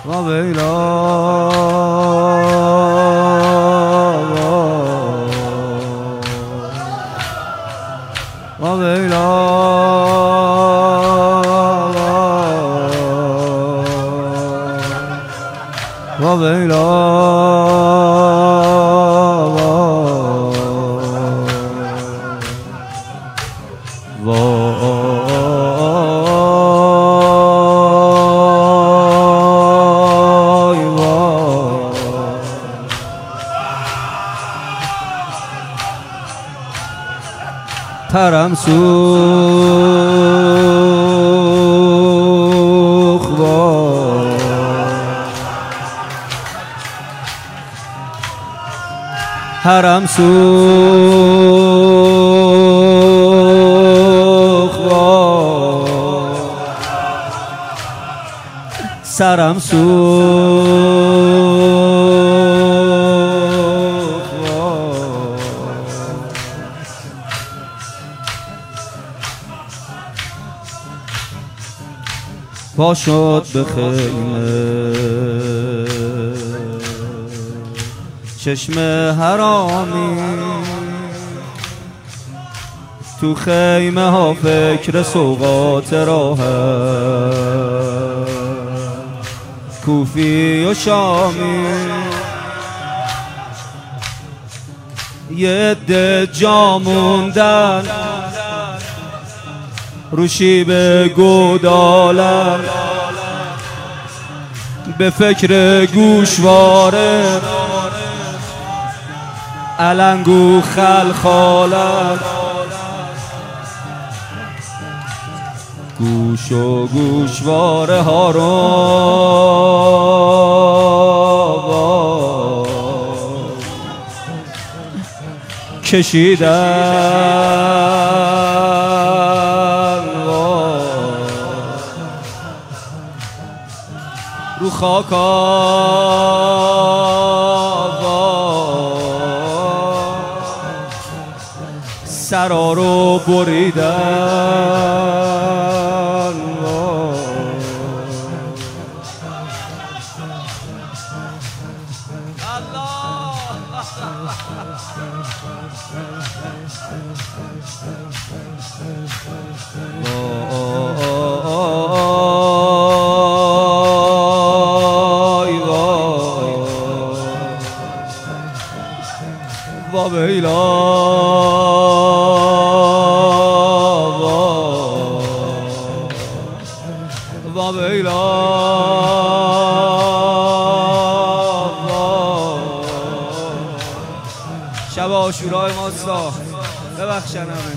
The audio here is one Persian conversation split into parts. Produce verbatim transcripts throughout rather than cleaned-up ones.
و ویلا و ویلا و ویلا ترم سوخ با هرم سوخ با سرم سوخ پا شد به خیمه چشم حرامی تو خیمه ها فکر سوقات راحت کوفی و شامی یه عده جا موندن روشی به گودالن به فکر گوشواره علنگو خلخالن گوش و گوشواره ها رو کشیدن رو خاکا سرا رو بریدن و ویلا و ویلا شب عاشورای ماستا ببخشن همه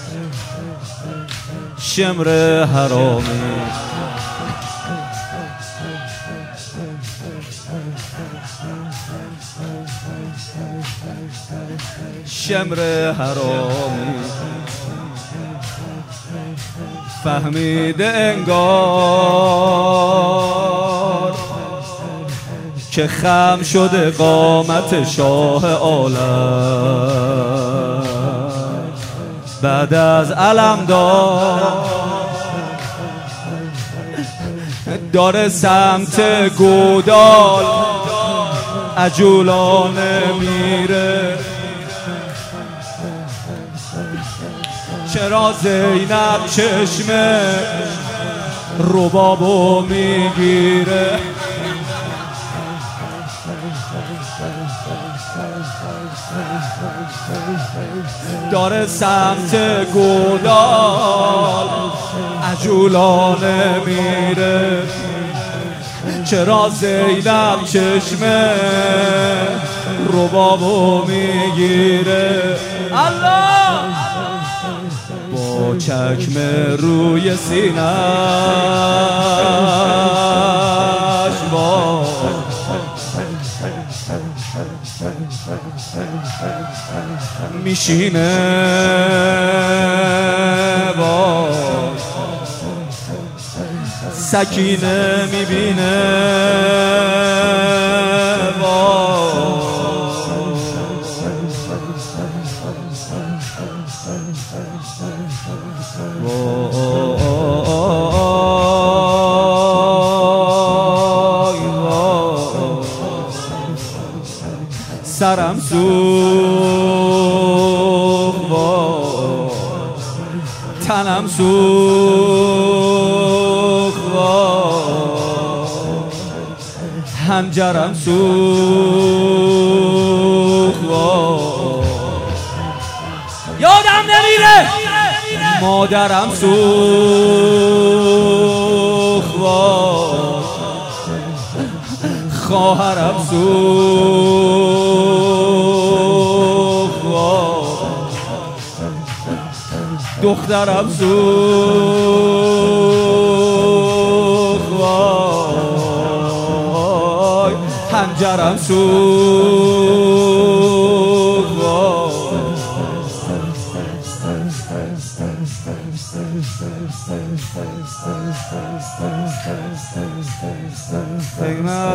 شمر حرامی شمر حرامی فهمیده انگار که خم شده قامت شاه عالم بعد از علمدار داره سمت گودال عجولانه میره چرا زینب چشم ربابو میگیره داره سمت گودال عجولانه میره چرا زینب چشم ربابو میگیره الله با چکم روی سینه‌اش با میشینه با سکینه میبینه با وای وای سرم سوخت وای تنم سوخت وای حنجرم سوخت وای یادم نمیره مادرم سوخت وای خواهرم سوخت وای دخترم سوخت وای حنجرم سوخت وای قیمت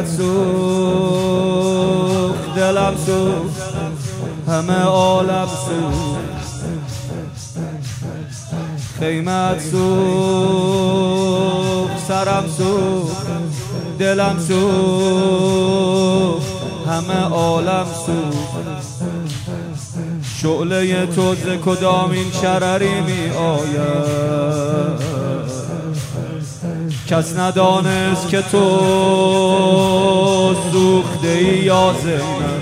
سوخت دلم سوخت همه عالم سوخت قیمت سوخت سرم سوخت دلم سوخت همه عالم سوخت شعله تو ز کدامین شرری می آید کس ندانست که تو سوخته ای یا زینب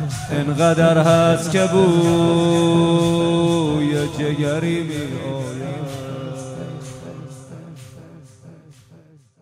انقدر هست که بوی جگری می آید